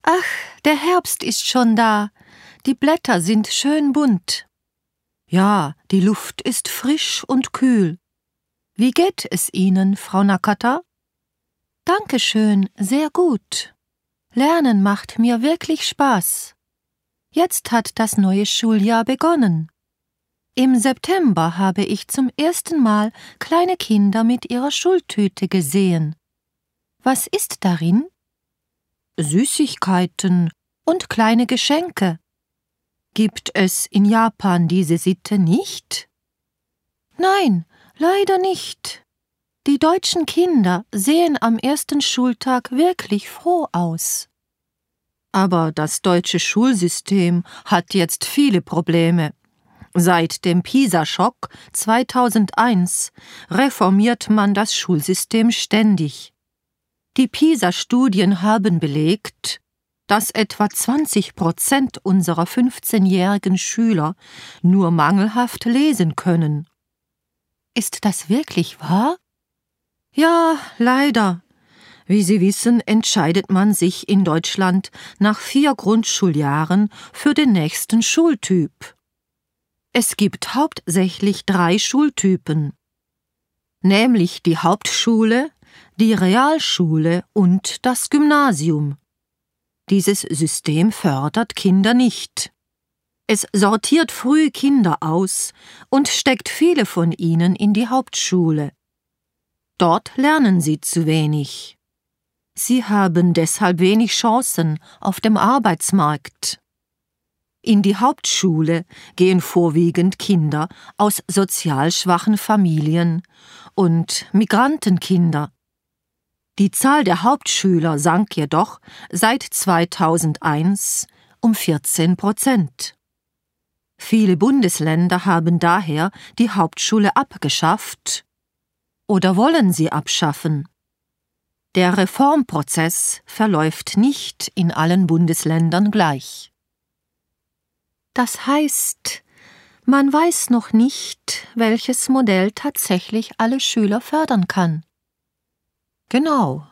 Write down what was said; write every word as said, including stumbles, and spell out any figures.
Ach, der Herbst ist schon da. Die Blätter sind schön bunt. Ja, die Luft ist frisch und kühl. Wie geht es Ihnen, Frau Nakata? Dankeschön, sehr gut. Lernen macht mir wirklich Spaß. Jetzt hat das neue Schuljahr begonnen. Im September habe ich zum ersten Mal kleine Kinder mit ihrer Schultüte gesehen. Was ist darin? Süßigkeiten und kleine Geschenke. Gibt es in Japan diese Sitte nicht? Nein, leider nicht. Die deutschen Kinder sehen am ersten Schultag wirklich froh aus. Aber das deutsche Schulsystem hat jetzt viele Probleme. Seit dem PISA-Schock zweitausendeins reformiert man das Schulsystem ständig. Die PISA-Studien haben belegt, dass etwa zwanzig Prozent unserer fünfzehnjährigen Schüler nur mangelhaft lesen können. Ist das wirklich wahr? Ja, leider. Wie Sie wissen, entscheidet man sich in Deutschland nach vier Grundschuljahren für den nächsten Schultyp. Es gibt hauptsächlich drei Schultypen, nämlich die Hauptschule, die Realschule und das Gymnasium. Dieses System fördert Kinder nicht. Es sortiert früh Kinder aus und steckt viele von ihnen in die Hauptschule. Dort lernen sie zu wenig. Sie haben deshalb wenig Chancen auf dem Arbeitsmarkt. In die Hauptschule gehen vorwiegend Kinder aus sozial schwachen Familien und Migrantenkinder. Die Zahl der Hauptschüler sank jedoch seit zweitausendeins um vierzehn Prozent. Viele Bundesländer haben daher die Hauptschule abgeschafft oder wollen sie abschaffen. Der Reformprozess verläuft nicht in allen Bundesländern gleich. Das heißt, man weiß noch nicht, welches Modell tatsächlich alle Schüler fördern kann. Genau.